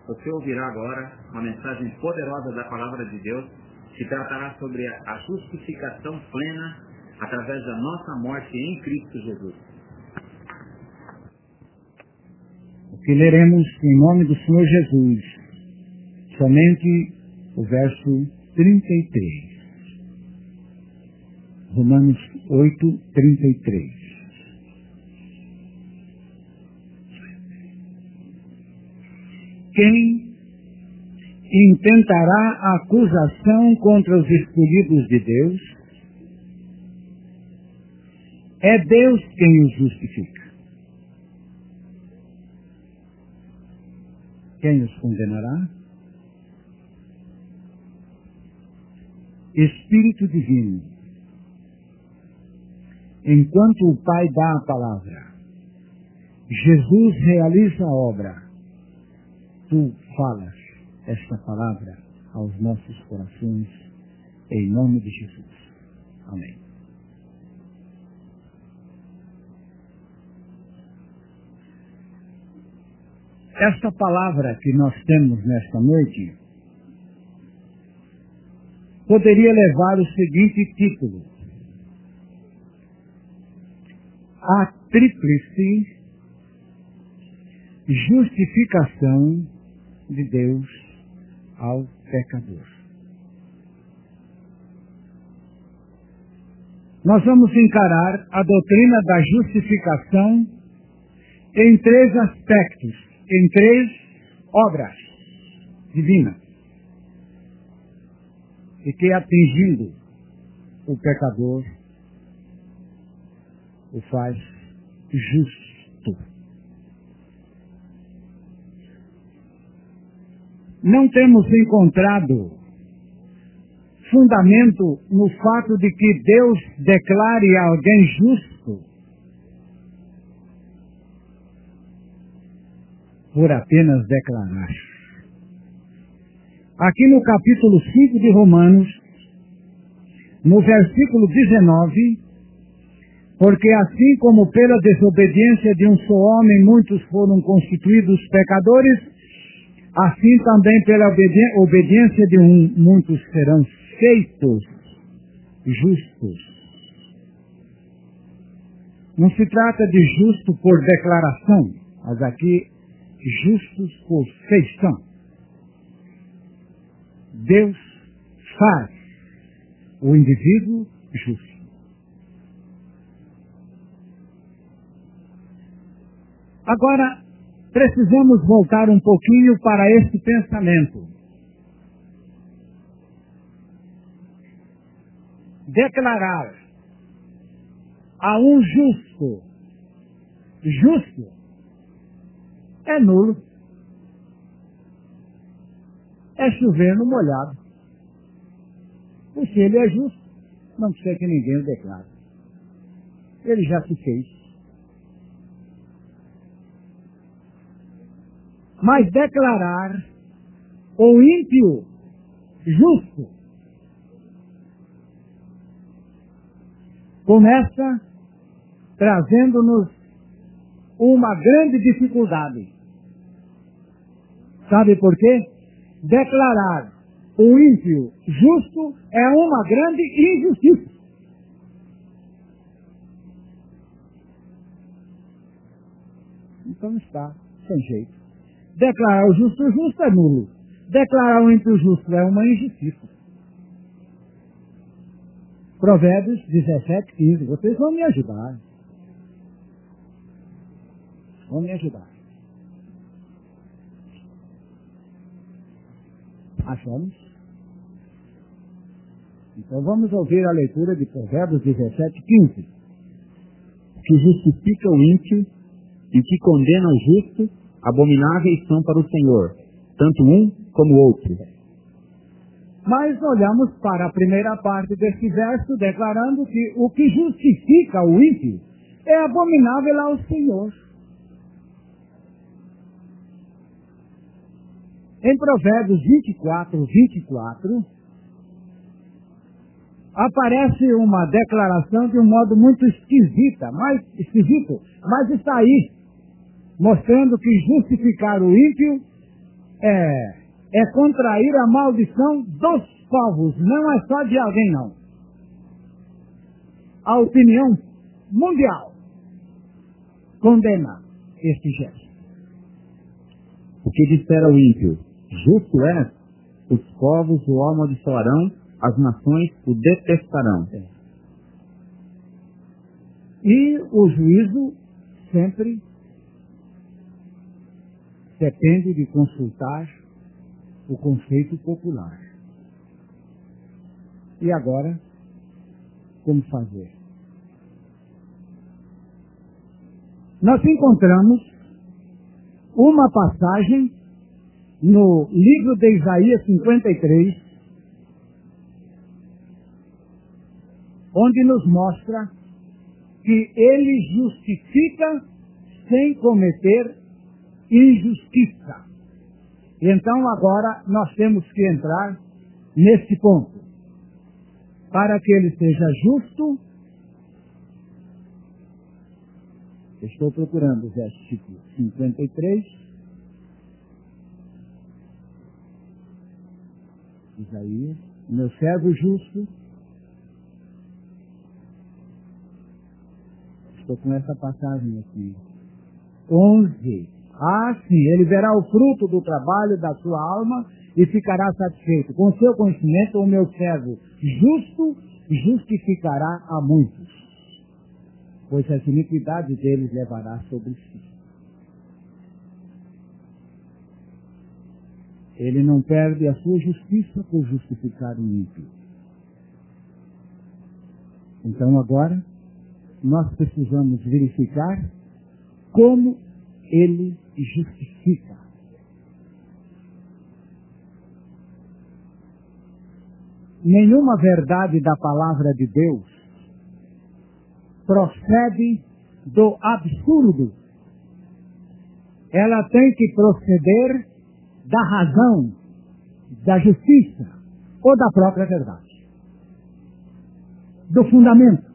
Você ouvirá agora uma mensagem poderosa da Palavra de Deus que tratará sobre a justificação plena através da nossa morte em Cristo Jesus. O que leremos em nome do Senhor Jesus, somente o verso 33. Romanos 8, 33. Quem intentará acusação contra os escolhidos de Deus? É Deus quem os justifica. Quem os condenará? Espírito Divino. Enquanto o Pai dá a palavra, Jesus realiza a obra. Tu falas esta palavra aos nossos corações, em nome de Jesus. Amém. Esta palavra que nós temos nesta noite poderia levar o seguinte título: a tríplice justificação de Deus ao pecador. Nós vamos encarar a doutrina da justificação em três aspectos, em três obras divinas, e que, atingindo o pecador, o faz justo. Não temos encontrado fundamento no fato de que Deus declare alguém justo por apenas declarar. Aqui no capítulo 5 de Romanos, no versículo 19, porque assim como pela desobediência de um só homem muitos foram constituídos pecadores, assim também pela obediência de muitos serão feitos justos. Não se trata de justo por declaração, mas aqui justos por feição. Deus faz o indivíduo justo. Agora, precisamos voltar um pouquinho para esse pensamento. Declarar a um justo é nulo. É chover no molhado. Porque ele é justo, não precisa que ninguém o declare. Ele já se fez. Mas declarar o ímpio justo começa trazendo-nos uma grande dificuldade. Sabe por quê? Declarar o ímpio justo é uma grande injustiça. Então está, sem jeito. Declarar o justo é nulo. Declarar o ímpio justo é uma injustiça. Provérbios 17, 15. Vocês vão me ajudar. Vão me ajudar. Achamos? Então vamos ouvir a leitura de Provérbios 17, 15. Que justifica o ímpio e que condena o justo, abomináveis são para o Senhor, tanto um como o outro. Mas olhamos para a primeira parte desse verso, declarando que o que justifica o ímpio é abominável ao Senhor. Em Provérbios 24, aparece uma declaração de um modo muito esquisito, mas está aí, mostrando que justificar o ímpio é contrair a maldição dos povos, não é só de alguém, não. A opinião mundial condena este gesto. O que dissera o ímpio? Justo é, os povos o amaldiçoarão, as nações o detestarão. E o juízo sempre depende de consultar o conceito popular. E agora, como fazer? Nós encontramos uma passagem no livro de Isaías 53, onde nos mostra que ele justifica sem cometer injustiça. Então agora nós temos que entrar nesse ponto. Para que ele seja justo, estou procurando o versículo 53, Isaías, meu servo justo, estou com essa passagem aqui, 11, sim, ele verá o fruto do trabalho da sua alma e ficará satisfeito. Com seu conhecimento, o meu servo justo justificará a muitos, pois as iniquidades deles levará sobre si. Ele não perde a sua justiça por justificar o ímpio. Então agora, nós precisamos verificar como ele justifica. Nenhuma verdade da palavra de Deus procede do absurdo. Ela tem que proceder da razão, da justiça ou da própria verdade, do fundamento.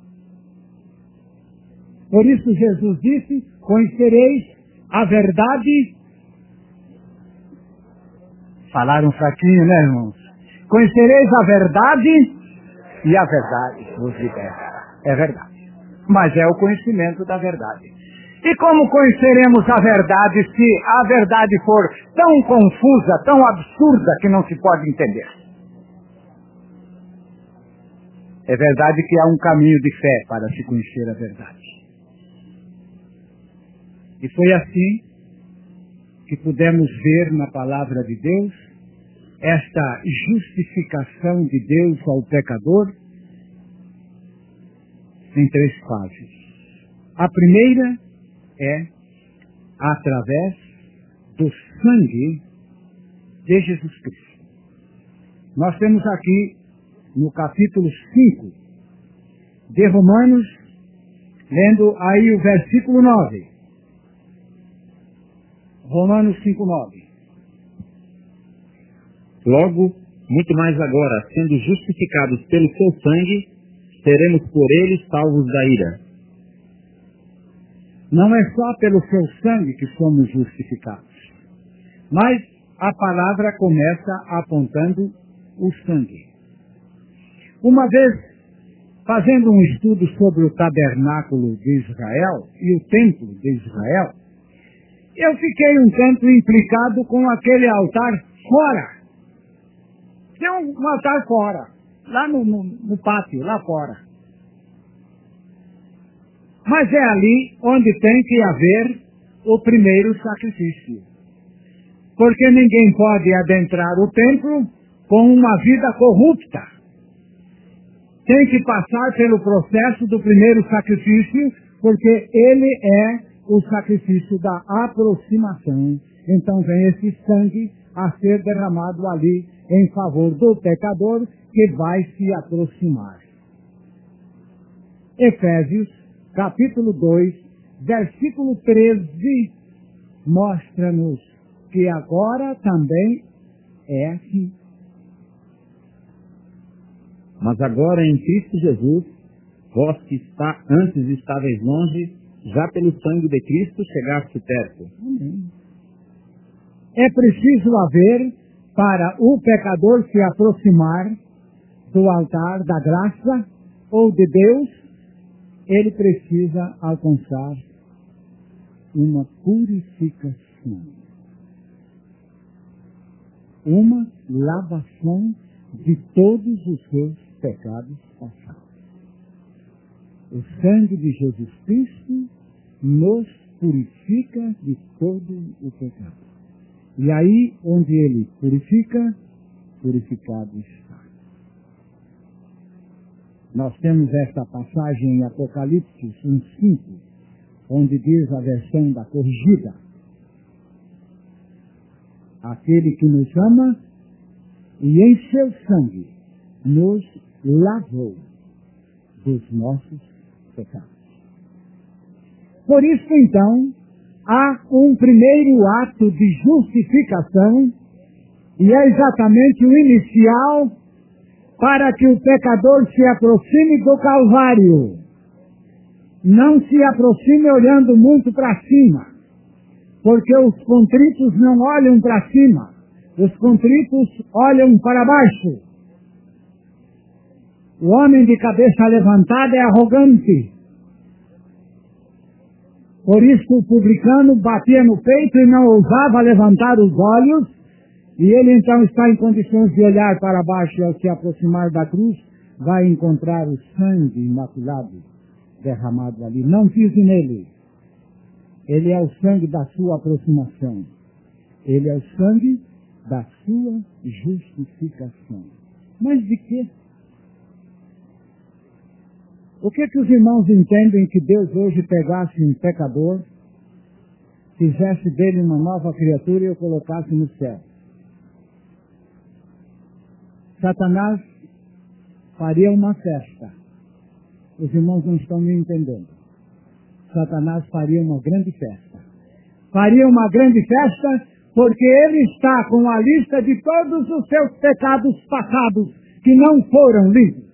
Por isso Jesus disse, conhecereis a verdade. Falaram fraquinho, né, irmãos? Conhecereis a verdade e a verdade vos libertará. É verdade. Mas é o conhecimento da verdade. E como conheceremos a verdade se a verdade for tão confusa, tão absurda que não se pode entender? É verdade que há um caminho de fé para se conhecer a verdade. E foi assim que pudemos ver na palavra de Deus esta justificação de Deus ao pecador em 3 fases. A primeira é através do sangue de Jesus Cristo. Nós temos aqui no capítulo 5 de Romanos, lendo aí o versículo 9. Romanos 5:9. Logo, muito mais agora, sendo justificados pelo seu sangue, seremos por ele salvos da ira. Não é só pelo seu sangue que somos justificados, mas a palavra começa apontando o sangue. Uma vez, fazendo um estudo sobre o tabernáculo de Israel e o templo de Israel, eu fiquei um tanto implicado com aquele altar fora. Tem um altar fora, lá no pátio, lá fora. Mas é ali onde tem que haver o primeiro sacrifício. Porque ninguém pode adentrar o templo com uma vida corrupta. Tem que passar pelo processo do primeiro sacrifício, porque ele é o sacrifício da aproximação. Então vem esse sangue a ser derramado ali em favor do pecador que vai se aproximar. Efésios, capítulo 2, versículo 13, mostra-nos que agora também é assim. Mas agora em Cristo Jesus, vós que antes estáveis longe, já pelo sangue de Cristo chegaste perto. Amém. é preciso haver para o pecador se aproximar do altar da graça ou de Deus? Ele precisa alcançar uma purificação, uma lavação de todos os seus pecados passados. O sangue de Jesus Cristo nos purifica de todo o pecado. E aí, onde ele purifica, purificado está. Nós temos esta passagem em Apocalipse 1:5, onde diz a versão da corrigida: aquele que nos ama e em seu sangue nos lavou dos nossos pecados. Por isso, então, há um primeiro ato de justificação, e é exatamente o inicial para que o pecador se aproxime do Calvário. Não se aproxime olhando muito para cima, porque os contritos não olham para cima, os contritos olham para baixo. O homem de cabeça levantada é arrogante. Por isso o publicano batia no peito e não ousava levantar os olhos, e ele então está em condições de olhar para baixo, e ao se aproximar da cruz, vai encontrar o sangue imaculado derramado ali. Não pise nele. Ele é o sangue da sua aproximação. Ele é o sangue da sua justificação. Mas de quê? O que os irmãos entendem que Deus hoje pegasse um pecador, fizesse dele uma nova criatura e o colocasse no céu? Satanás faria uma festa. Os irmãos não estão me entendendo. Satanás faria uma grande festa. Faria uma grande festa porque ele está com a lista de todos os seus pecados passados que não foram limpos.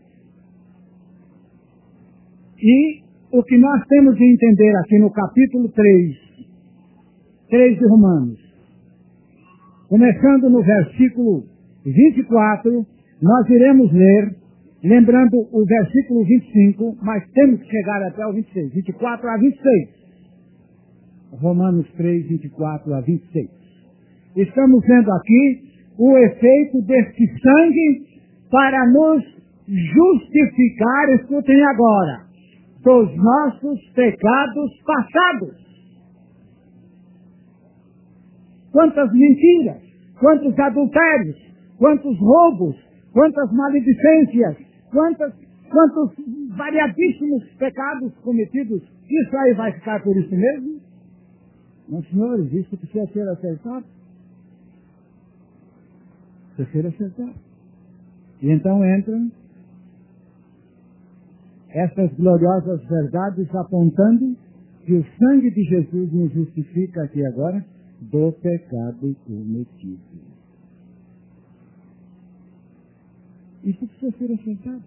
E o que nós temos de entender aqui no capítulo 3 de Romanos, começando no versículo 24, nós iremos ler, lembrando o versículo 25, mas temos que chegar até o 26, 24 a 26. Romanos 3, 24 a 26. Estamos vendo aqui o efeito deste sangue para nos justificar, escutem agora, dos nossos pecados passados. Quantas mentiras, quantos adultérios, quantos roubos, quantas maledicências, quantos variadíssimos pecados cometidos. Isso aí vai ficar por isso mesmo? Não, senhores, isso precisa ser acertado. Precisa ser acertado. E então entram essas gloriosas verdades apontando que o sangue de Jesus nos justifica aqui agora do pecado cometido. Isso precisa ser acertado.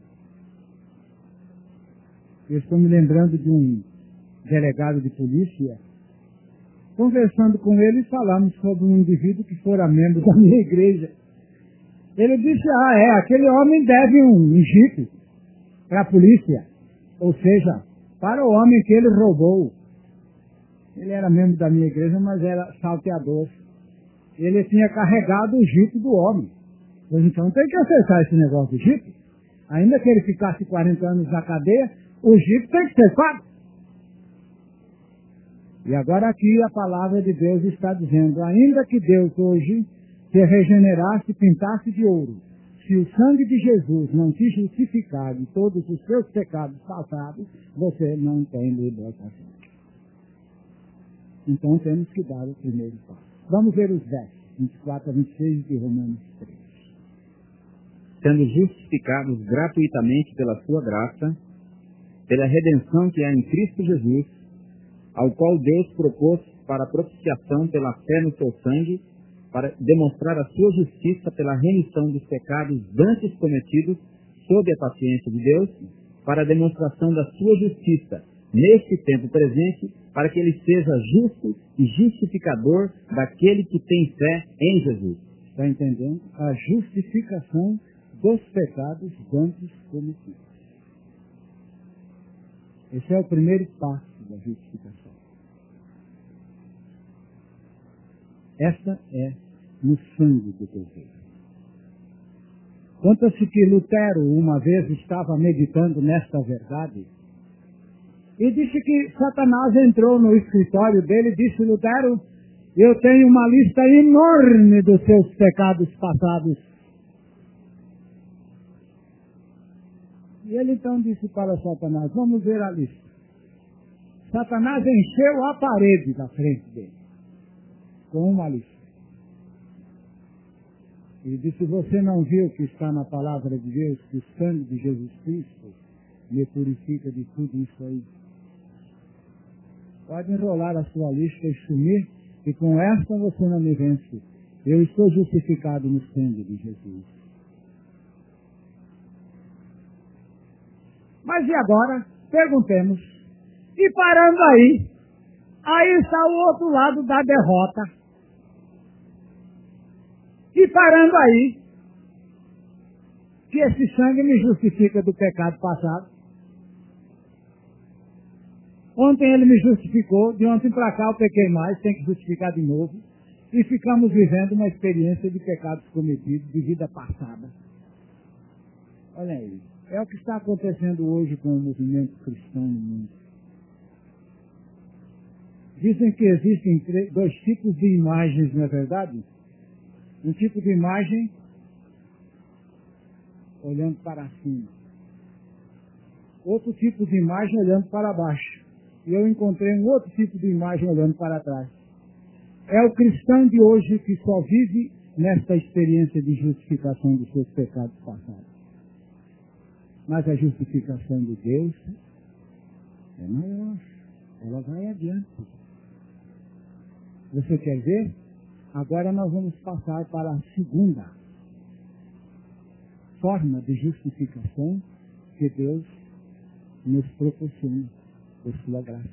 Eu estou me lembrando de um delegado de polícia. Conversando com ele, falamos sobre um indivíduo que fora membro da minha igreja. Ele disse, aquele homem deve um jipe para a polícia, ou seja, para o homem que ele roubou. Ele era membro da minha igreja, mas era salteador. Ele tinha carregado o jipe do homem. Pois então tem que acertar esse negócio do jipe. Ainda que ele ficasse 40 anos na cadeia, o jipe tem que ser pago. E agora aqui a palavra de Deus está dizendo, ainda que Deus hoje te regenerasse e pintasse de ouro, se o sangue de Jesus não te justificar de todos os seus pecados passados, você não tem libertação. Então temos que dar o primeiro passo. Vamos ver os versos 24 a 26 de Romanos 3. Sendo justificados gratuitamente pela sua graça, pela redenção que há em Cristo Jesus, ao qual Deus propôs para a propiciação pela fé no seu sangue, para demonstrar a sua justiça pela remissão dos pecados antes cometidos sob a paciência de Deus, para a demonstração da sua justiça neste tempo presente, para que ele seja justo e justificador daquele que tem fé em Jesus. Está entendendo? A justificação dos pecados antes cometidos. Esse é o primeiro passo da justificação. Essa é no sangue do Cordeiro. Conta-se que Lutero uma vez estava meditando nesta verdade e disse que Satanás entrou no escritório dele e disse: Lutero, eu tenho uma lista enorme dos seus pecados passados. E ele então disse para Satanás: vamos ver a lista. Satanás encheu a parede da frente dele com uma lista. Ele disse: você não viu que está na palavra de Deus, que o sangue de Jesus Cristo me purifica de tudo isso aí? Pode enrolar a sua lista e sumir, e com esta você não me vence. Eu estou justificado no sangue de Jesus. Mas e agora? Perguntemos. E parando aí está o outro lado da derrota. E parando aí, que esse sangue me justifica do pecado passado. Ontem ele me justificou, de ontem para cá eu pequei mais, tem que justificar de novo. E ficamos vivendo uma experiência de pecados cometidos, de vida passada. Olha aí, é o que está acontecendo hoje com o movimento cristão no mundo. Dizem que existem dois tipos de imagens, não é verdade? Um tipo de imagem olhando para cima. Outro tipo de imagem olhando para baixo. E eu encontrei um outro tipo de imagem olhando para trás. É o cristão de hoje que só vive nesta experiência de justificação dos seus pecados passados. Mas a justificação de Deus é maior. Ela vai adiante. Você quer ver? Agora nós vamos passar para a segunda forma de justificação que Deus nos proporciona por sua graça.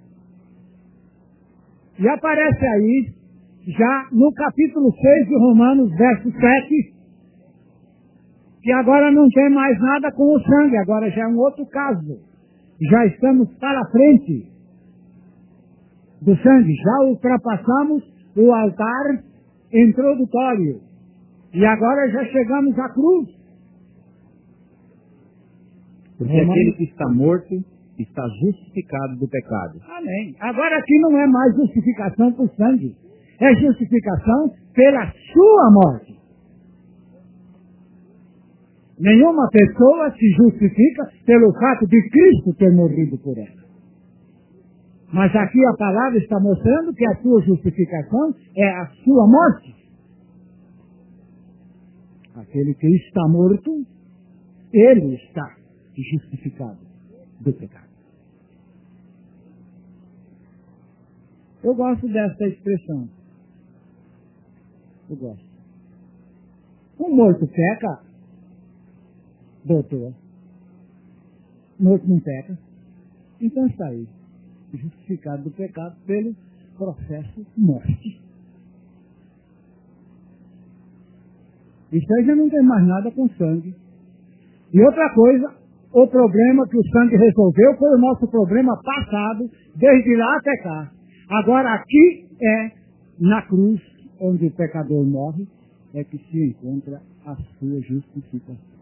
E aparece aí, já no capítulo 6 de Romanos, verso 7, que agora não tem mais nada com o sangue, agora já é um outro caso. Já estamos para a frente do sangue, já ultrapassamos o altar introdutório. E agora já chegamos à cruz. Porque aquele que está morto está justificado do pecado. Amém. Agora aqui não é mais justificação por sangue. É justificação pela sua morte. Nenhuma pessoa se justifica pelo fato de Cristo ter morrido por ela. Mas aqui a palavra está mostrando que a sua justificação é a sua morte. Aquele que está morto, ele está justificado do pecado. Eu gosto desta expressão. Eu gosto. Um morto peca, doutor. Morto não peca. Então está aí. Justificado do pecado pelo processo morte. Isso aí já não tem mais nada com sangue. E outra coisa, o problema que o sangue resolveu foi o nosso problema passado, desde lá até cá. Agora aqui é na cruz, onde o pecador morre, é que se encontra a sua justificação.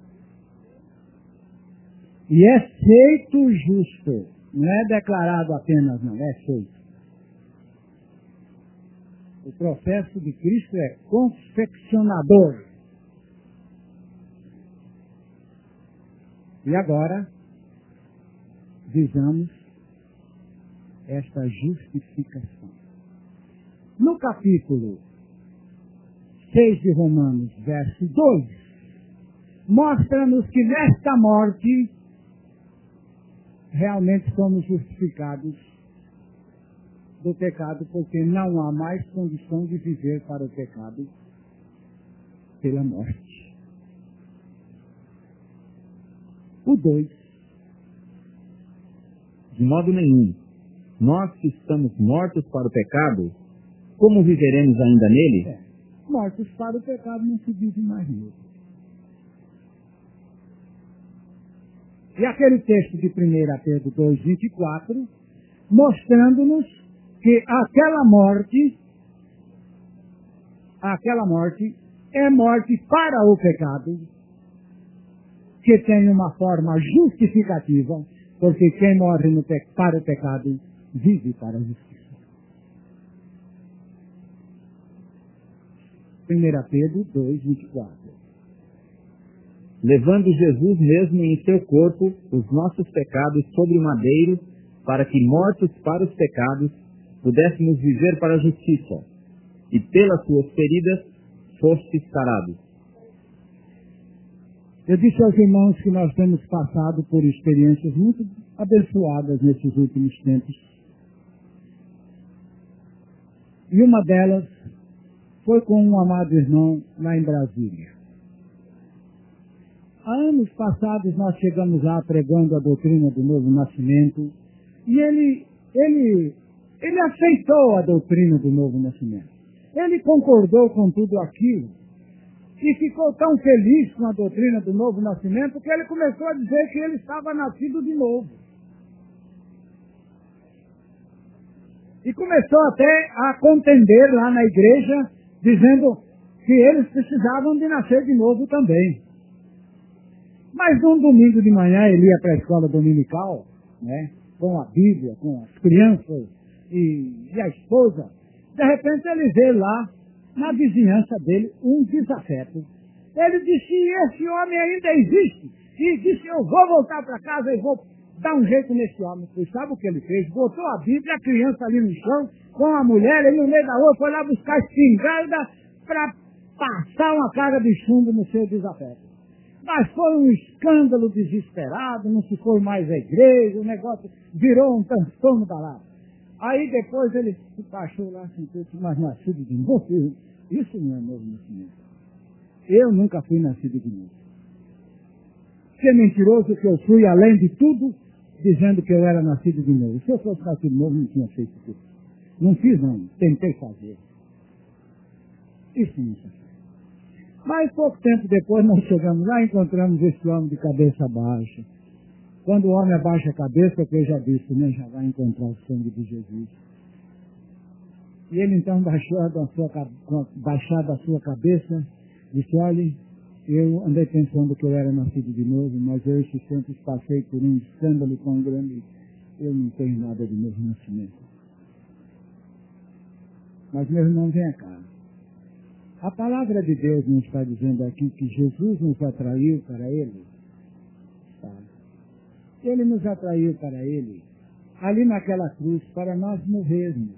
E é feito justo. Não é declarado apenas, não, é feito. O processo de Cristo é confeccionador. E agora, visamos esta justificação. No capítulo 6 de Romanos, verso 2, mostra-nos que nesta morte realmente somos justificados do pecado, porque não há mais condição de viver para o pecado pela morte. O 2. De modo nenhum. nós que estamos mortos para o pecado, como viveremos ainda nele? Mortos para o pecado não se vive mais nele. E aquele texto de 1 Pedro 2,24, mostrando-nos que aquela morte é morte para o pecado, que tem uma forma justificativa, porque quem morre para o pecado vive para a justiça. 1 Pedro 2,24. Levando Jesus mesmo em seu corpo os nossos pecados sobre o madeiro, para que, mortos para os pecados, pudéssemos viver para a justiça, e pelas suas feridas fostes sarados. Eu disse aos irmãos que nós temos passado por experiências muito abençoadas nesses últimos tempos. E uma delas foi com um amado irmão lá em Brasília. Há anos passados nós chegamos lá pregando a doutrina do novo nascimento, e ele aceitou a doutrina do novo nascimento. Ele concordou com tudo aquilo e ficou tão feliz com a doutrina do novo nascimento que ele começou a dizer que ele estava nascido de novo. E começou até a contender lá na igreja, dizendo que eles precisavam de nascer de novo também. Mas num domingo de manhã ele ia para a escola dominical, né, com a Bíblia, com as crianças e a esposa. De repente ele vê lá, na vizinhança dele, um desafeto. Ele disse: esse homem ainda existe. E disse: eu vou voltar para casa e vou dar um jeito nesse homem. E sabe o que ele fez? Botou a Bíblia, a criança ali no chão, com a mulher, ele no meio da rua, foi lá buscar espingarda para passar uma carga de chumbo no seu desafeto. Mas foi um escândalo desesperado, não se foi mais à igreja, o negócio virou um transtorno danado. Aí depois ele se baixou lá, sentou, mas nascido de novo. Isso não é novo nascimento. Eu nunca fui nascido de novo. Se é mentiroso que eu fui, além de tudo, dizendo que eu era nascido de novo. Se eu fosse nascido de novo, não tinha feito isso. Não fiz não, tentei fazer. Isso não se faz. Mas pouco tempo depois nós chegamos lá e encontramos esse homem de cabeça baixa. Quando o homem abaixa a cabeça, que eu já disse, né, já vai encontrar o sangue de Jesus. E ele então baixado a sua cabeça, disse: olha, eu andei pensando que eu era nascido de novo, mas eu esses tempos passei por um escândalo tão grande, eu não tenho nada de novo nascimento. Mas meu irmão, venha cá. A palavra de Deus não está dizendo aqui que Jesus nos atraiu para Ele? Tá. Ele nos atraiu para Ele, ali naquela cruz, para nós morrermos.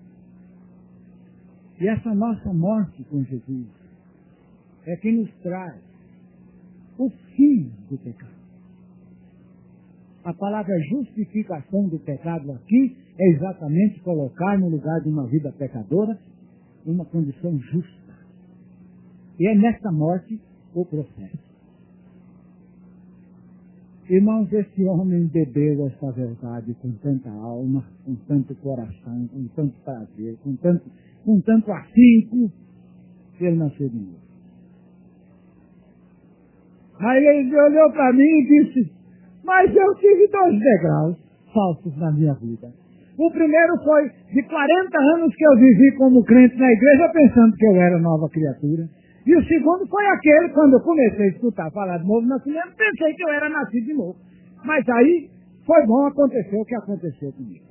E essa nossa morte com Jesus é que nos traz o fim do pecado. A palavra justificação do pecado aqui é exatamente colocar no lugar de uma vida pecadora uma condição justa. E é nessa morte o processo. Irmãos, esse homem bebeu essa verdade com tanta alma, com tanto coração, com tanto prazer, com tanto afinco, que ele nasceu de novo. Aí ele olhou para mim e disse: mas eu tive 2 degraus falsos na minha vida. O primeiro foi de 40 anos que eu vivi como crente na igreja, pensando que eu era nova criatura. E o segundo foi aquele, quando eu comecei a escutar falar de novo nascimento, pensei que eu era nascido de novo. Mas aí foi bom acontecer o que aconteceu comigo.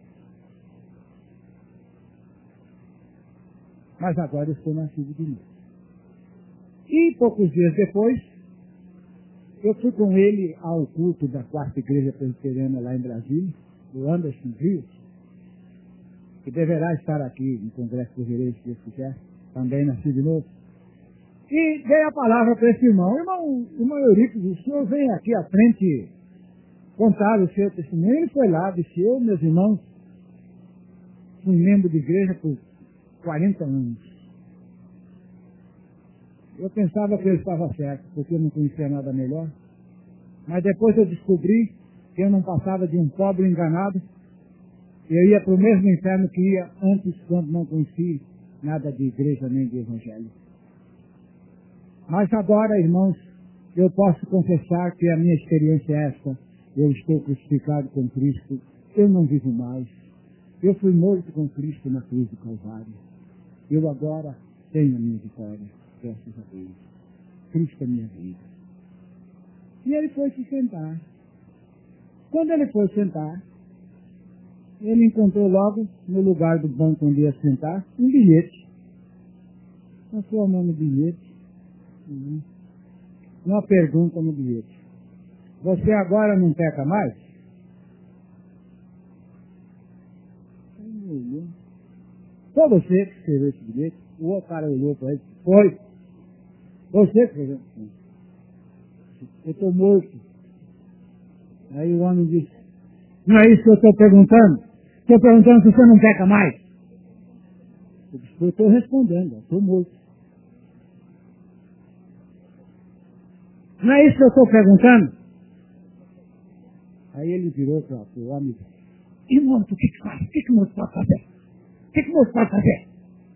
Mas agora eu sou nascido de novo. E poucos dias depois, eu fui com ele ao culto da 4ª Igreja Presbiteriana lá em Brasília, do Anderson Rios, que deverá estar aqui no Congresso do Direito, se Deus quiser, também nascido de novo. E dei a palavra para esse irmão: irmão Eurico, o senhor vem aqui à frente contar o seu testemunho. Ele foi lá, disse: eu, meus irmãos, fui membro de igreja por 40 anos. Eu pensava que ele estava certo, porque eu não conhecia nada melhor. Mas depois eu descobri que eu não passava de um pobre enganado Eu ia para o mesmo inferno que ia antes, quando não conhecia nada de igreja nem de evangelho. Mas agora, irmãos, eu posso confessar que a minha experiência é esta. Eu estou crucificado com Cristo, eu não vivo mais. Eu fui morto com Cristo na cruz do Calvário. Eu agora tenho a minha vitória, graças a Deus. Cristo é minha vida. E ele foi se sentar. Quando ele foi sentar, ele encontrou logo, no lugar do banco onde ia sentar, um bilhete. Passou a mão no bilhete. Uma pergunta no bilhete. Você agora não peca mais? Foi você que escreveu esse bilhete? O outro cara olhou para ele. Foi. Você que escreveu. Eu estou morto. Aí o homem disse, não é isso que eu estou perguntando? Estou perguntando se você não peca mais. Eu estou respondendo, estou morto. Não é isso que eu estou perguntando? Aí ele virou para o homem e disse, e morto, o que faz? O que o morto pode fazer? O que o morto pode fazer?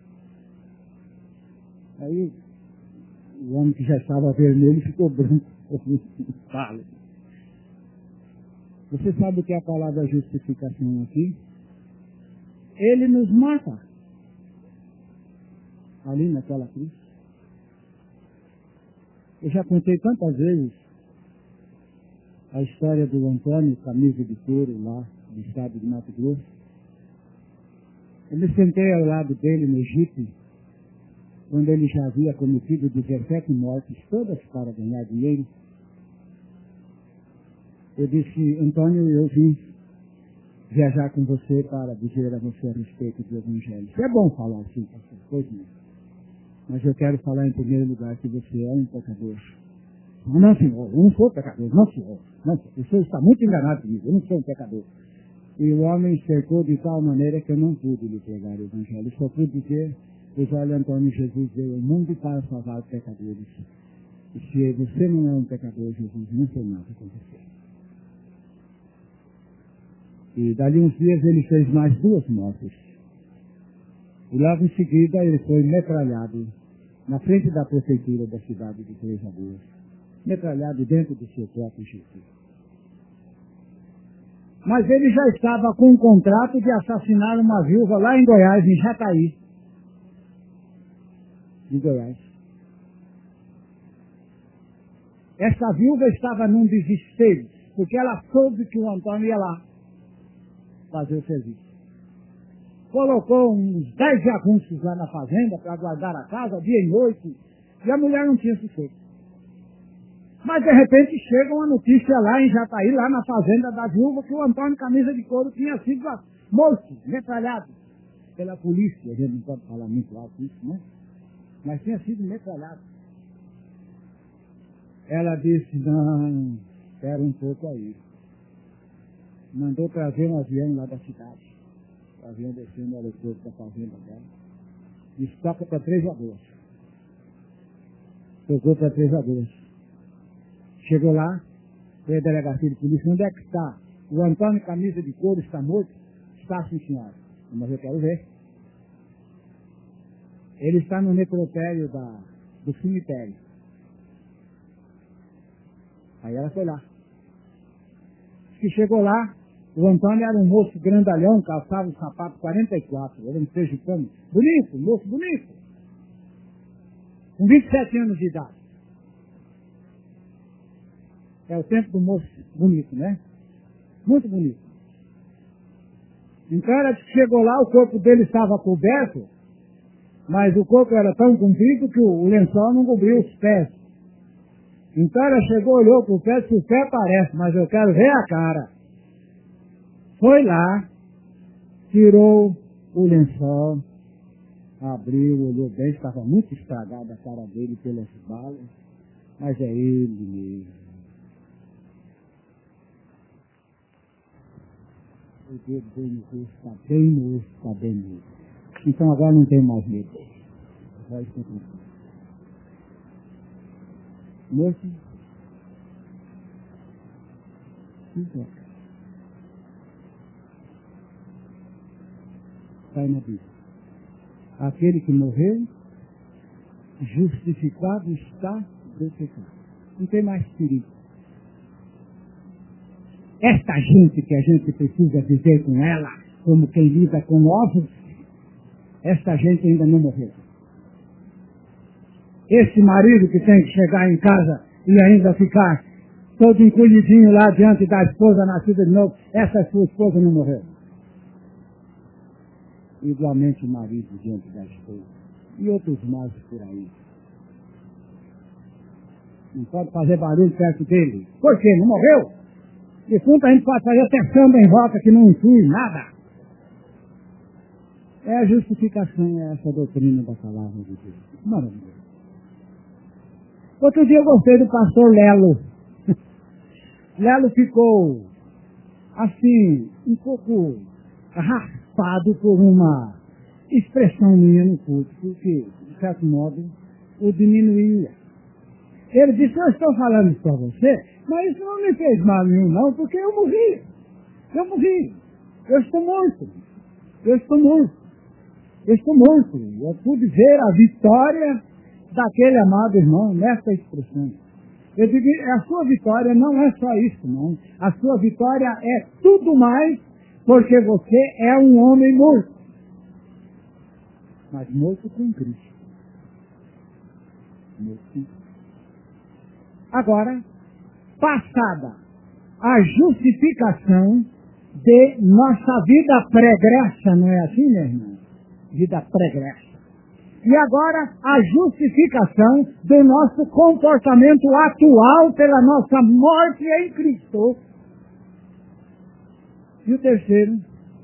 Aí o homem que já estava vermelho ficou branco. Fala. Você sabe o que é a palavra justificação aqui? Ele nos mata. Ali naquela cruz. Eu já contei tantas vezes a história do Antônio, camisa de couro lá do estado de Mato Grosso. Eu me sentei ao lado dele no Egito, quando ele já havia cometido 17 mortes, todas para ganhar dinheiro. Eu disse, Antônio, eu vim viajar com você para dizer a você a respeito do Evangelho. É bom falar assim, pastor, pois não. Mas eu quero falar em primeiro lugar que você é um pecador. Não, senhor, eu não sou pecador. Não, senhor. Não, senhor. O senhor está muito enganado comigo. Eu não sou um pecador. E o homem cercou de tal maneira que eu não pude lhe pregar o Evangelho. Só pude dizer, pois olha, Antônio, Jesus veio ao mundo para salvar os pecadores. E se você não é um pecador, Jesus não tem nada com você. E dali uns dias ele fez mais 2 mortes. E logo em seguida ele foi metralhado na frente da prefeitura da cidade de Três Lagoas. Metralhado dentro do seu próprio Egito. Mas ele já estava com um contrato de assassinar uma viúva lá em Goiás, em Jataí. Em Goiás. Essa viúva estava num desespero, porque ela soube que o Antônio ia lá fazer o serviço. Colocou uns 10 jagunços lá na fazenda para guardar a casa, dia e noite, e a mulher não tinha sossego. Mas de repente chega uma notícia lá em Jataí, lá na fazenda da viúva, que o Antônio Camisa de Couro tinha sido morto, metralhado pela polícia. A gente não pode falar muito alto isso, né? Mas tinha sido metralhado. Ela disse, não, espera um pouco aí. Mandou trazer um avião lá da cidade. O avião descendo no aeroporto da fazenda dela. E toca para Três Lagoas. Tocou para Três Lagoas. Chegou lá, foi a delegacia de polícia. Onde é que está? O Antônio Camisa de Couro está morto? Está, sim, senhora. Mas eu quero ver. Ele está no necrotério do cemitério. Aí ela foi lá. Que chegou lá, o Antônio era um moço grandalhão, calçava um sapato 44, era um pejicano. Bonito, moço bonito. Com 27 anos de idade. É o tempo do moço bonito, né? Muito bonito. Então ela chegou lá, o corpo dele estava coberto, mas o corpo era tão comprido que o lençol não cobriu os pés. Então ela chegou, olhou para o pé, se o pé aparece, mas eu quero ver a cara. Foi lá, tirou o lençol, abriu, olhou bem, estava muito estragada a cara dele pelas balas, mas é ele mesmo. O dedo bem no rosto, está bem no rosto, está bem no rosto. Então agora não tem mais medo. Vai escutar. Moço, está aí na Bíblia. Aquele que morreu, justificado está do pecado. Não tem mais perigo. Esta gente que a gente precisa viver com ela, como quem lida com ovos, esta gente ainda não morreu. Esse marido que tem que chegar em casa e ainda ficar todo encolhidinho lá diante da esposa nascida de novo, essa sua esposa não morreu. Igualmente o marido diante da esposa. E outros mais por aí. Não pode fazer barulho perto dele. Por quê? Não morreu? Defunto a gente pode fazer até samba em volta que não influi nada. É a justificação, é essa doutrina da palavra de Deus. Maravilhoso. Outro dia eu gostei do pastor Lelo. Lelo ficou, assim, um pouco raspado por uma expressão minha no culto, porque, de certo modo, o diminuía. Ele disse, eu estou falando isso para você, mas isso não me fez mal nenhum, não, porque eu morri. Eu morri. Eu estou morto. Eu estou morto. Eu estou morto. Eu pude ver a vitória daquele amado irmão nessa expressão. Eu digo, a sua vitória não é só isso, não. A sua vitória é tudo mais, porque você é um homem morto. Mas morto com Cristo. Morto com Cristo. Agora, passada a justificação de nossa vida pregressa, não é assim, meu irmão? Vida pregressa. E agora, a justificação do nosso comportamento atual pela nossa morte em Cristo. E o terceiro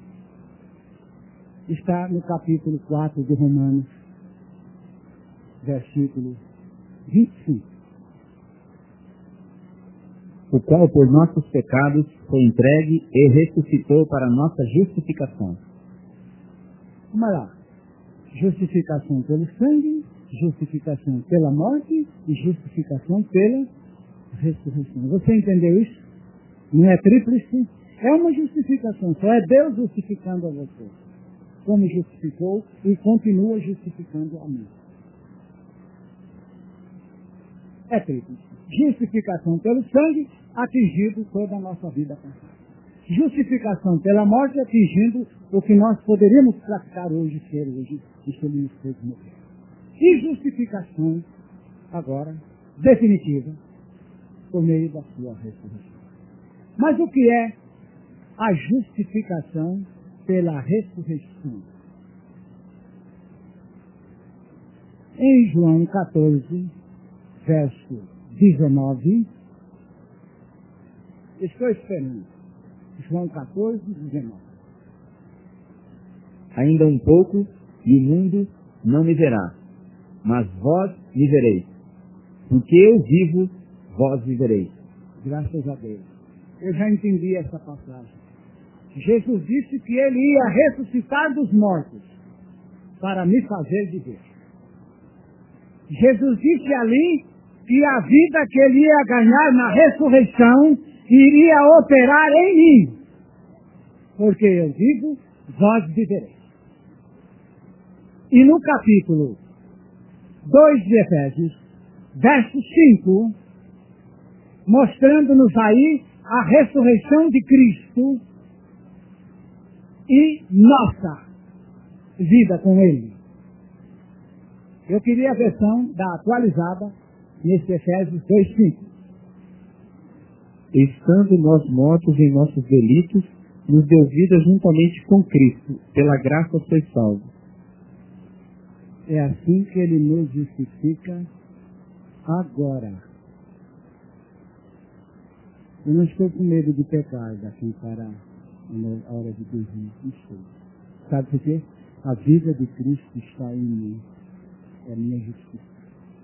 está no capítulo 4 de Romanos, versículo 25. O qual por nossos pecados foi entregue e ressuscitou para nossa justificação. Vamos lá. Justificação pelo sangue, justificação pela morte e justificação pela ressurreição. Você entendeu isso? Não é tríplice? É uma justificação, só é Deus justificando a você. Como justificou e continua justificando a mim. É tríplice. Justificação pelo sangue, atingindo toda a nossa vida passada. Justificação pela morte, atingindo o que nós poderíamos praticar hoje, ser hoje, e se ele nos fez morrer. E justificação, agora, definitiva, por meio da sua ressurreição. Mas o que é a justificação pela ressurreição? Em João 14, verso 19, estou esperando. João 14, 19. Ainda um pouco, e o mundo não me verá, mas vós me vereis. Porque eu vivo, vós vivereis. Graças a Deus. Eu já entendi essa passagem. Jesus disse que ele ia ressuscitar dos mortos para me fazer viver. Jesus disse ali que a vida que ele ia ganhar na ressurreição iria operar em mim. Porque eu vivo, vós vivereis. E no capítulo 2 de Efésios, verso 5, mostrando-nos aí a ressurreição de Cristo e nossa vida com Ele. Eu queria a versão da atualizada nesse Efésios 2:5. Estando nós mortos em nossos delitos, nos deu vida juntamente com Cristo, pela graça sois salvos. É assim que Ele nos justifica agora. Eu não estou com medo de pecar daqui para a hora de dormir. Não estou. Sabe por quê? A vida de Cristo está em mim. É a minha justiça.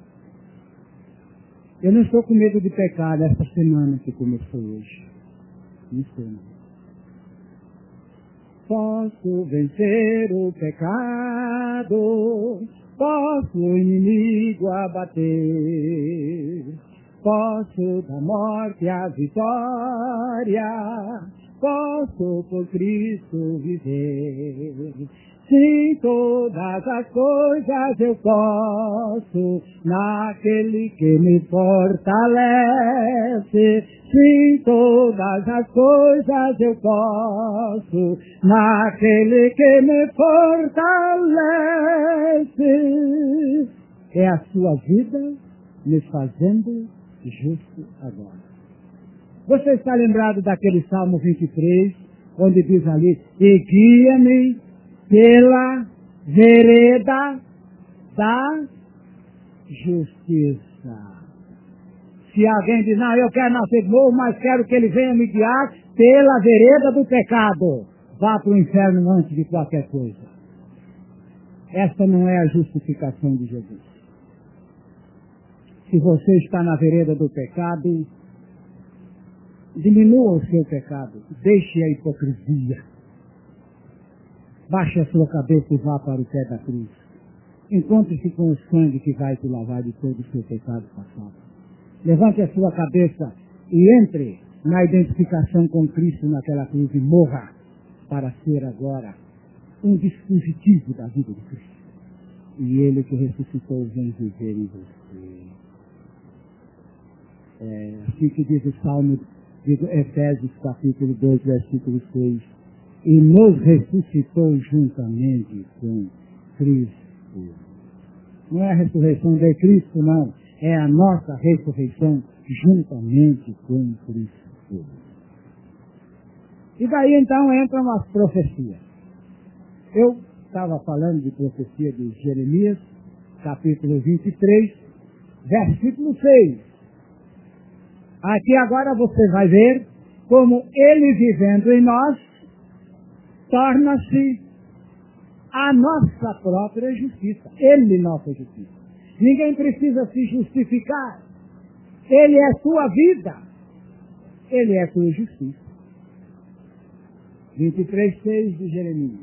Eu não estou com medo de pecar nessa semana que começou hoje. Não estou, não. Posso vencer o pecado, posso o inimigo abater, posso da morte a vitória, posso por Cristo viver. Sim, todas as coisas eu posso naquele que me fortalece. Sim, todas as coisas eu posso naquele que me fortalece. É a sua vida me fazendo justo agora. Você está lembrado daquele Salmo 23, onde diz ali, e guia-me pela vereda da justiça. Se alguém diz, não, eu quero nascer de novo, mas quero que ele venha me guiar pela vereda do pecado, vá para o inferno antes de qualquer coisa. Esta não é a justificação de Jesus. Se você está na vereda do pecado, diminua o seu pecado, deixe a hipocrisia. Baixe a sua cabeça e vá para o pé da cruz. Encontre-se com o sangue que vai te lavar de todo o seu pecado passado. Levante a sua cabeça e entre na identificação com Cristo naquela cruz e morra para ser agora um dispositivo da vida de Cristo. E Ele que ressuscitou vem viver em você. Assim que diz o Salmo de Efésios capítulo 2, versículo 6. E nos ressuscitou juntamente com Cristo. Não é a ressurreição de Cristo, não. É a nossa ressurreição juntamente com Cristo. E daí então entram as profecias. Eu estava falando de profecia de Jeremias, capítulo 23, versículo 6. Aqui agora você vai ver como ele vivendo em nós torna-se a nossa própria justiça. Ele, nossa justiça. Ninguém precisa se justificar. Ele é sua vida. Ele é sua justiça. 23:6 de Jeremias.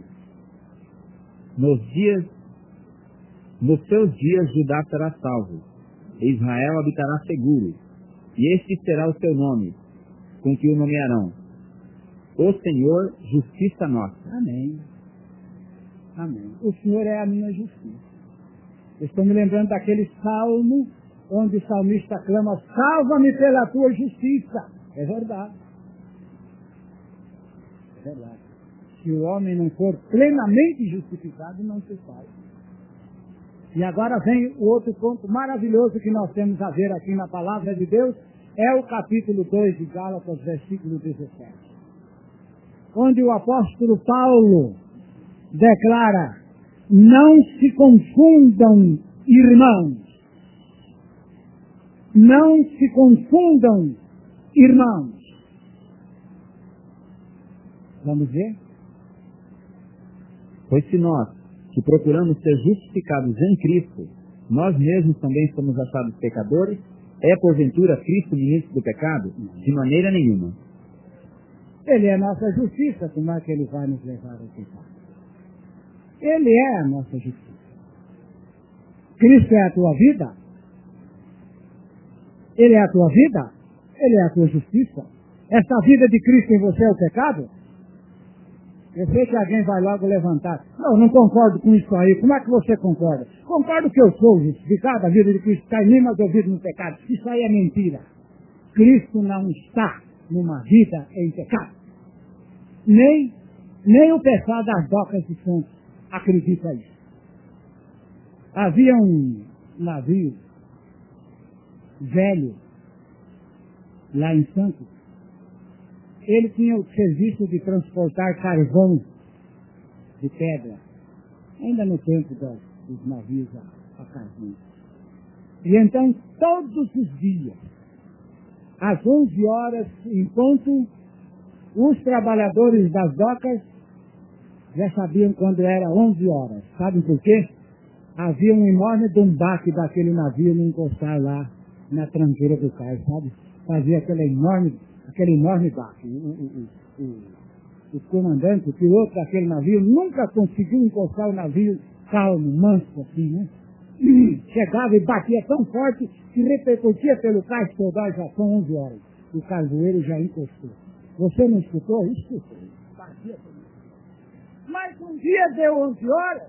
Nos seus dias Judá será salvo, e Israel habitará seguro, e este será o seu nome, com que o nomearão: o Senhor, justiça nossa. Amém. Amém. O Senhor é a minha justiça. Eu estou me lembrando daquele salmo onde o salmista clama, salva-me pela tua justiça. É verdade. É verdade. Se o homem não for plenamente justificado, não se faz. E agora vem o outro ponto maravilhoso que nós temos a ver aqui na palavra de Deus, é o capítulo 2 de Gálatas, versículo 17. Onde o apóstolo Paulo declara, não se confundam, irmãos. Não se confundam, irmãos. Vamos ver? Pois se nós, que procuramos ser justificados em Cristo, nós mesmos também somos achados pecadores, é porventura Cristo ministro do pecado? De maneira nenhuma. Ele é a nossa justiça, como é que ele vai nos levar ao pecado? Ele é a nossa justiça. Cristo é a tua vida? Ele é a tua vida? Ele é a tua justiça? Essa vida de Cristo em você é o pecado? Eu sei que alguém vai logo levantar. Não concordo com isso aí. Como é que você concorda? Concordo que eu sou justificado, a vida de Cristo está em mim, mas eu vivo no pecado. Isso aí é mentira. Cristo não está numa vida em pecado. Nem o pessoal das docas de Santos acredita isso. Havia um navio velho lá em Santos. Ele tinha o serviço de transportar carvão de pedra, ainda no tempo dos navios a carvão. E então, todos os dias, às 11 horas em ponto, os trabalhadores das docas já sabiam quando era 11 horas. Sabem por quê? Havia um enorme dumbaque daquele navio não encostar lá na tranqueira do cais, sabe? Fazia aquele enorme baque. O comandante, o piloto daquele navio, nunca conseguiu encostar o navio calmo, manso assim, né? Chegava e batia tão forte que repercutia pelo cais todo, já são 11 horas. O carvoeiro já encostou. Você não escutou? Escutou. Batia. Mas um dia deu 11 horas,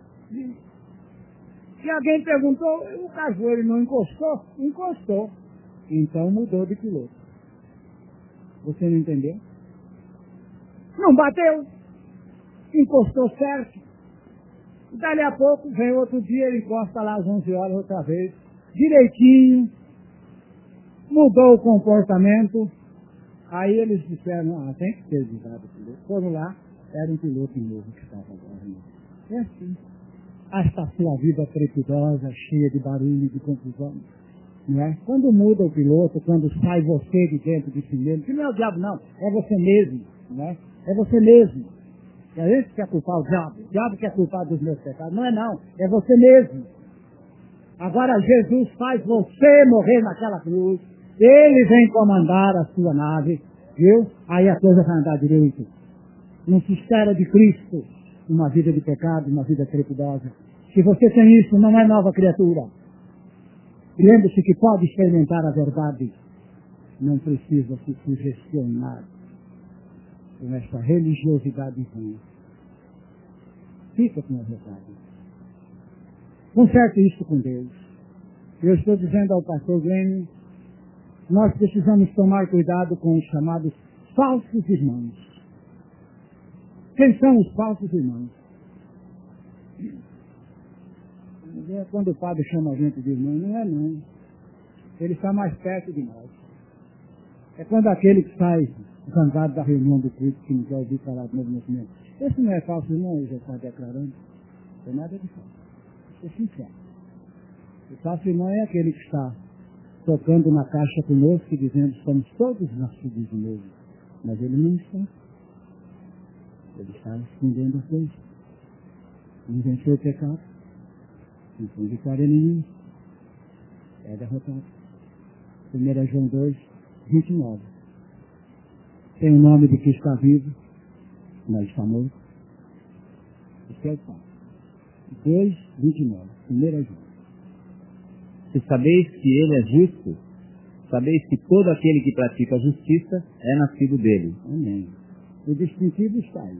e alguém perguntou, o cajueiro não encostou? Encostou. Então mudou de piloto. Você não entendeu? Não bateu. Encostou certo. E dali a pouco, vem outro dia, ele encosta lá às 11 horas outra vez. Direitinho. Mudou o comportamento. Aí eles disseram, tem que ter desligado o piloto. Foram lá, era um piloto novo que estava agora. É assim. Esta sua vida trepidosa, cheia de barulho e de confusão. Não é? Quando muda o piloto, quando sai você de dentro de si mesmo, que não é o diabo não, é você mesmo. Não é? É você mesmo. É esse que quer culpar o diabo quer culpar dos meus pecados. Não é não, é você mesmo. Agora Jesus faz você morrer naquela cruz. Ele vem comandar a sua nave, viu? Aí a coisa vai andar direito. Não se espera de Cristo uma vida de pecado, uma vida trepidosa. Se você tem isso, não é nova criatura. Lembre-se que pode experimentar a verdade. Não precisa se sugestionar com essa religiosidade ruim. Fica com a verdade. Conserte isso com Deus. Eu estou dizendo ao pastor Glenn, nós precisamos tomar cuidado com os chamados falsos irmãos. Quem são os falsos irmãos? Quando o padre chama a gente de irmão, não é não. Ele está mais perto de nós. É quando aquele que sai zangado da reunião do culto, que não quer ouvir falar do novo nascimento. Esse não é falso irmão, ele já está declarando. Não tem nada de falso. É sincero. O falso irmão é aquele que está tocando na caixa conosco e dizendo que estamos todos nascidos de novo. Mas ele não está. Ele está escondendo a coisa. Não venceu o pecado. Não tem vitória nenhuma. É derrotado. 1 João 2, 29. Tem o nome de que está vivo, mas está morto. Esse é o fato. 2, 29. 1 João. Se sabeis que ele é justo, sabeis que todo aquele que pratica a justiça é nascido dele. Amém. O distintivo está aí.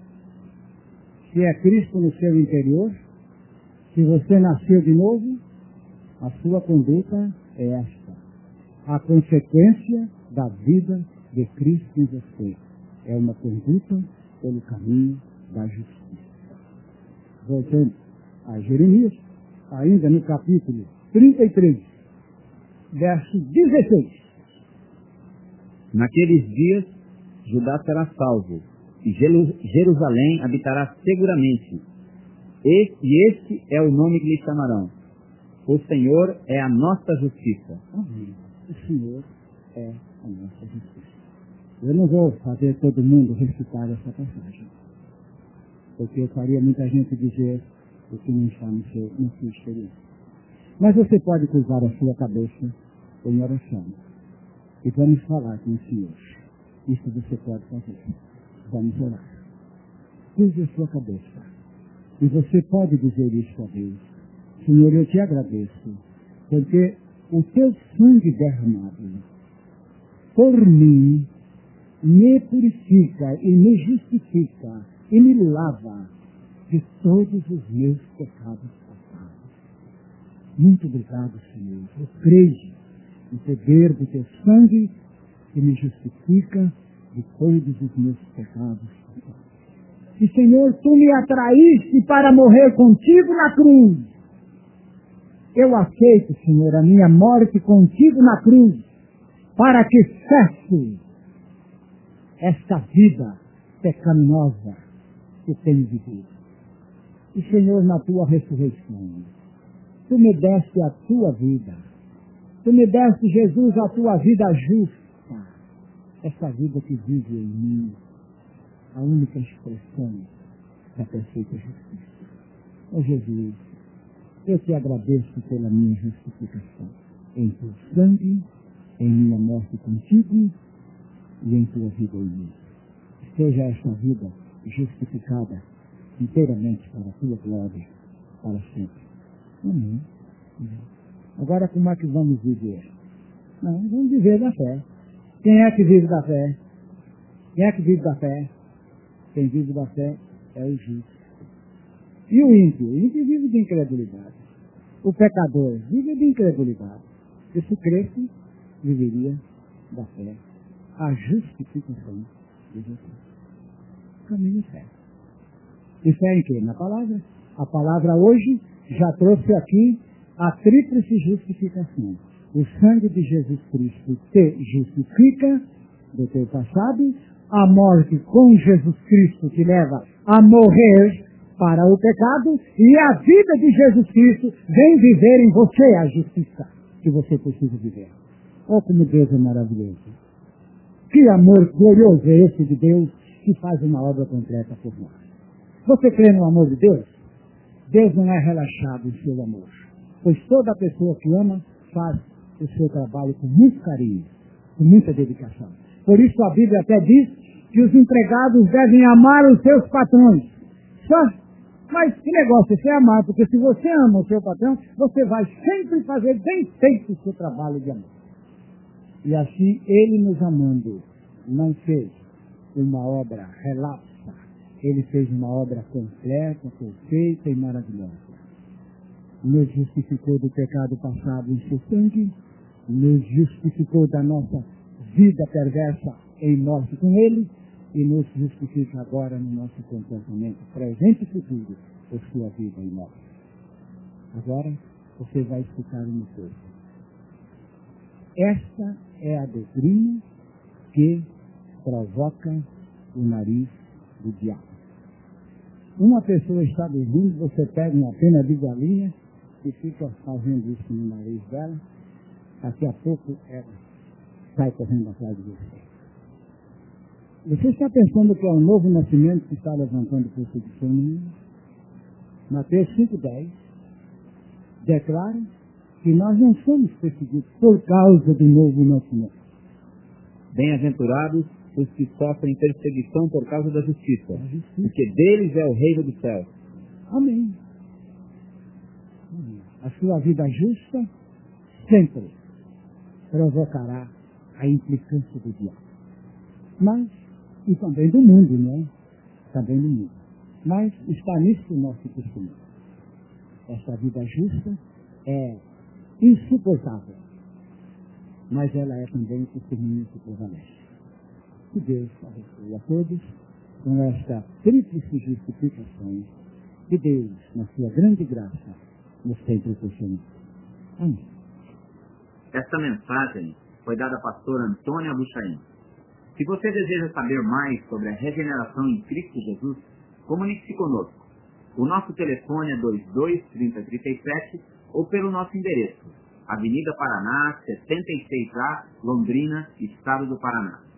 Se é Cristo no seu interior, se você nasceu de novo, a sua conduta é esta. A consequência da vida de Cristo em você é uma conduta pelo caminho da justiça. Voltando a Jeremias, ainda no capítulo 33, verso 16. Naqueles dias, Judá será salvo, e Jerusalém habitará seguramente. E este é o nome que lhe chamarão. O Senhor é a nossa justiça. Amém. O Senhor é a nossa justiça. Eu não vou fazer todo mundo recitar essa passagem, porque eu faria muita gente dizer o que não está na sua experiência. Mas você pode cruzar a sua cabeça em oração. E vamos falar com o Senhor. Isso você pode fazer. Vamos orar. Cruze a sua cabeça. E você pode dizer isso a Deus. Senhor, eu te agradeço, porque o teu sangue derramado por mim me purifica e me justifica e me lava de todos os meus pecados passados. Muito obrigado, Senhor. Eu creio no poder do teu sangue que me justifica de todos os meus pecados passados. E, Senhor, tu me atraíste para morrer contigo na cruz. Eu aceito, Senhor, a minha morte contigo na cruz, para que cesse esta vida pecaminosa que tenho vivido. E, Senhor, na tua ressurreição, tu me deste a tua vida. Tu me deste, Jesus, a tua vida justa. Essa vida que vive em mim, a única expressão da perfeita justiça. Ó Jesus, eu te agradeço pela minha justificação. Em teu sangue, em minha morte contigo e em tua vida em mim. Seja esta vida justificada inteiramente para a tua glória, para sempre. Amém. Agora como é que vamos viver? Não, vamos viver da fé. Quem é que vive da fé? Quem é que vive da fé? Quem vive da fé é o justo. E o ímpio? O ímpio vive de incredulidade. O pecador vive de incredulidade. E se cresce, viveria da fé. A justificação de Jesus. Caminho certo. E fé em quê? Na palavra. A palavra hoje já trouxe aqui a tríplice justificação. O sangue de Jesus Cristo te justifica do teu passado, a morte com Jesus Cristo te leva a morrer para o pecado, e a vida de Jesus Cristo vem viver em você a justiça que você precisa viver. Oh, como Deus é maravilhoso. Que amor glorioso é esse de Deus que faz uma obra completa por nós. Você crê no amor de Deus? Deus não é relaxado em seu amor, pois toda pessoa que ama faz o seu trabalho com muito carinho, com muita dedicação. Por isso a Bíblia até diz que os empregados devem amar os seus patrões. Mas que negócio é amar? Porque se você ama o seu patrão, você vai sempre fazer bem feito o seu trabalho de amor. E assim, ele nos amando, não fez uma obra relapsa. Ele fez uma obra completa, perfeita e maravilhosa. Nos justificou do pecado passado em seu sangue, nos justificou da nossa vida perversa em morte com ele, e nos justifica agora no nosso comportamento presente e futuro por sua vida e morte. Agora você vai escutar uma coisa. Esta é a doutrina que provoca o nariz do diabo. Uma pessoa está dormindo, você pega uma pena de galinha e fica fazendo isso no nariz dela, daqui a pouco ela sai correndo atrás de você. Você está pensando que é um novo nascimento que está levantando perseguição no mundo? Mateus 5,10 declara que nós não somos perseguidos por causa do novo nascimento. Bem-aventurados os que sofrem perseguição por causa da justiça, porque deles é o reino do céu. Amém. A sua vida justa sempre provocará a implicância do diabo. Mas, e também do mundo, né? Também do mundo. Mas está nisso o nosso testemunho. Essa vida justa é insuportável, mas ela é também o testemunho que prevalece. Que Deus abençoe a todos com esta tríplice justificação que Deus, na sua grande graça, nos tem proporcionado. Amém. Esta mensagem foi dada à pastora Antônia Buchaim. Se você deseja saber mais sobre a regeneração em Cristo Jesus, comunique-se conosco. O nosso telefone é 22-30-37 ou pelo nosso endereço, Avenida Paraná, 76A, Londrina, Estado do Paraná.